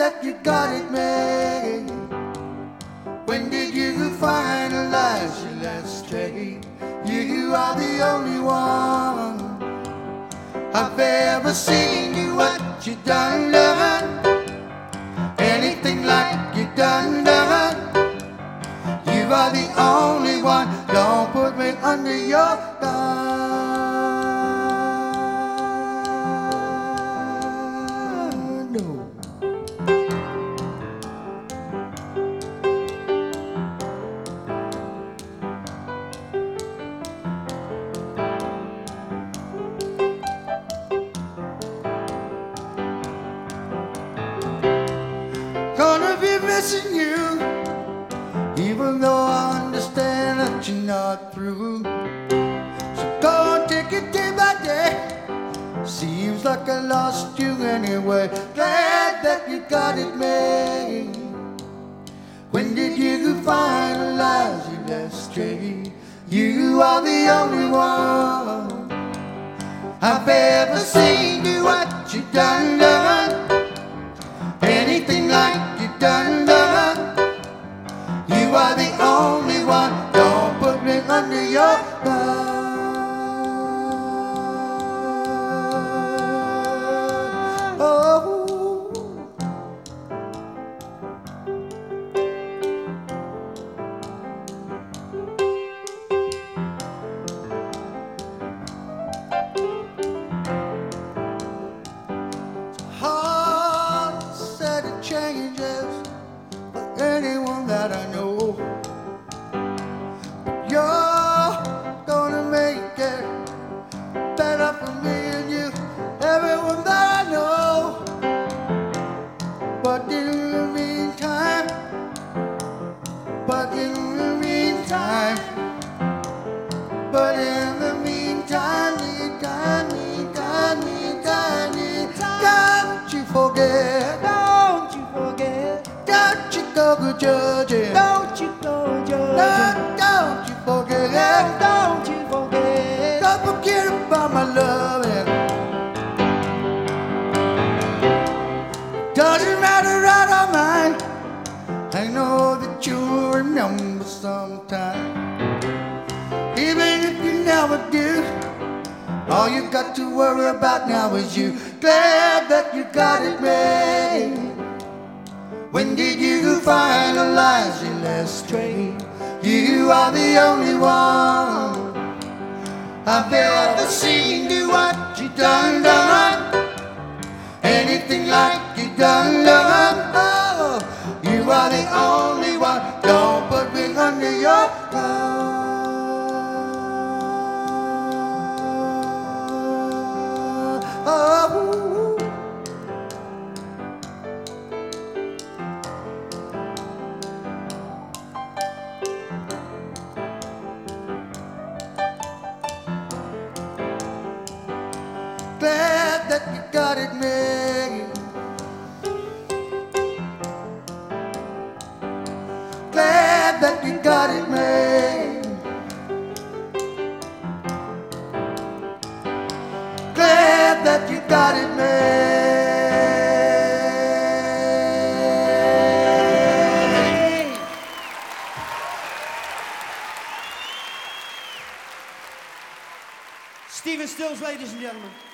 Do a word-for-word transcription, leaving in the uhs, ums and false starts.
that you got it made. When did you finalize your last trade? You are the only one I've ever seen. You what you done done, anything like you done done. You are the only one. Don't put me under your thumb. No. Gonna be missing you, even though I understand that you're not through. So go and take it day by day. Seems like I lost you anyway. Glad that you got it made. When did you finalize your last trade? You are the only one I've ever seen. Do what you done done, anything like you done done. You are the only one. Don't put me under your thumb. Oh. Hard set of changes for anyone that I know. You're gonna make it better for me and you, everyone that I know. But in the meantime, but in the meantime, but in the meantime, need God, need God, need God, need God. Don't you forget, Don't you forget, don't you go good judging. don't you go judging. No, don't you forget, Don't you forget, don't forget about my loving. Doesn't matter right or mine, I know that you'll remember sometime. Even if you never do, all you got to worry about now is you. Glad that you got it made. When did you finalize your last trade? You are the only one I've ever seen. Do what you done done, anything like you done done. Oh, you are the only one. Don't put me under your thumb. Oh. Glad that you got it made. Glad that you got it made. Glad that you got it made. Stephen Stills, ladies and gentlemen.